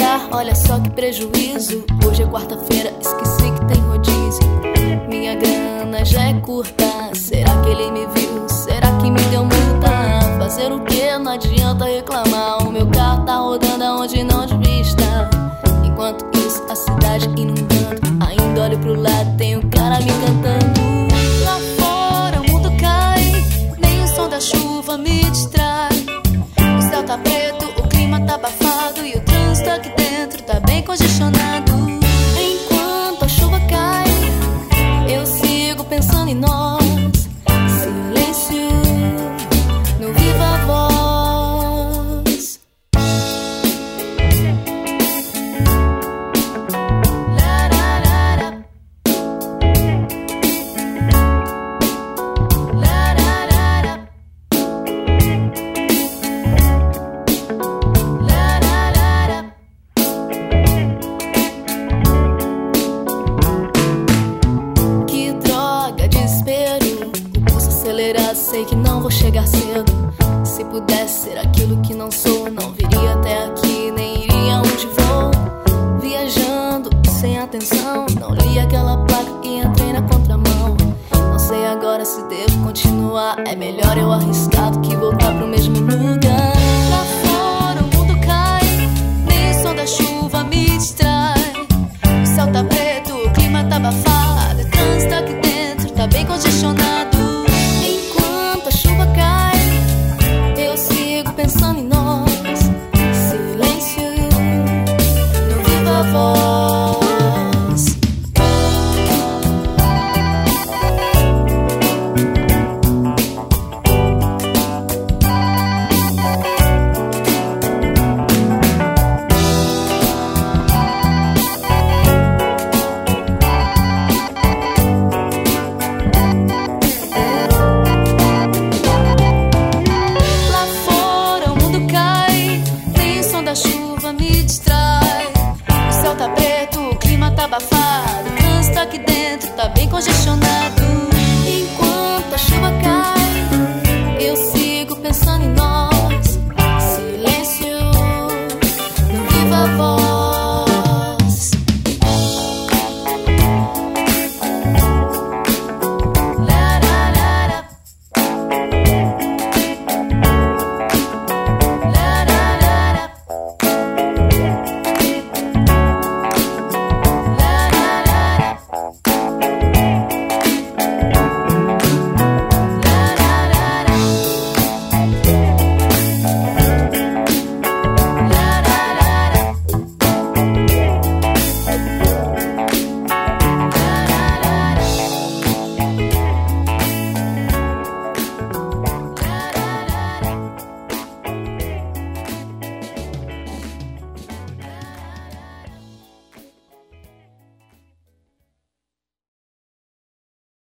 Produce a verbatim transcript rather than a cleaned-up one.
pagar, olha só que prejuízo. Hoje é quarta-feira, esqueci que tem rodízio. Minha grana já é curta, será que ele me viu? Será que me deu multa? Fazer o que? Não adianta reclamar. O meu carro tá rodando aonde não devia estar. Enquanto isso, a cidade inundando. Ainda olho pro lado, tem um cara me cantando. Lá fora o mundo cai, nem o som da chuva me distrai. O céu tá preto, o clima tá abafado e o trânsito aqui dentro tá bem congestionado. Enquanto a chuva cai, eu sigo pensando em nós. Silêncio no viva voz. Sei que não vou chegar cedo. Se pudesse ser aquilo que não sou, não viria até aqui, nem iria onde vou. Viajando sem atenção, não li aquela placa e entrei na contramão. Não sei agora se devo continuar. É melhor eu arriscar do que voltar pro mesmo lugar. Lá fora o mundo cai, nem o som da chuva me distrai. O céu tá preto, o clima tá abafado, o trânsito aqui dentro tá bem congestionado. A chuva cai, eu sigo pensando em nós. Silêncio no viva voz. Abafado, o trânsito aqui dentro tá bem congestionado. Enquanto a chuva cai, eu sigo pensando em nós. Silêncio no viva voz.